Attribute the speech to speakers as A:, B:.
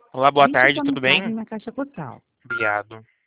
A: Olá, boa
B: Deixe
A: tarde,
B: sua
A: tudo bem?
B: mensagem na caixa postal.
A: Obrigado.